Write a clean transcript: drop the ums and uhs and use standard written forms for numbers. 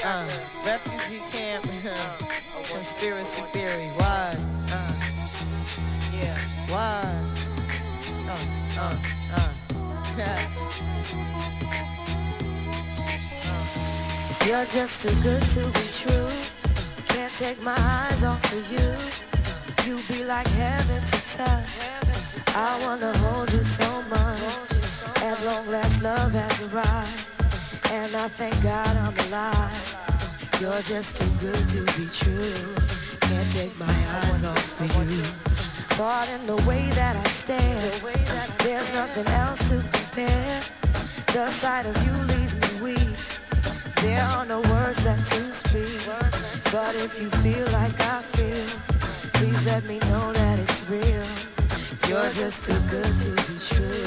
Refugee camp, conspiracy theory. Why? Yeah. Why? You're just too good to be true. Can't take my eyes off of you. You be like heaven to touch. I wanna hold you so much. At long last, love has arrived, and I thank God I'm alive. You're just too good to be true. Can't take my eyes off of you. Caught in the way that I stare. There's nothing else to compare. The sight of you leaves me weak. There are no words left to speak. But if you feel like I feel, please let me know that it's real. You're just too good to be true.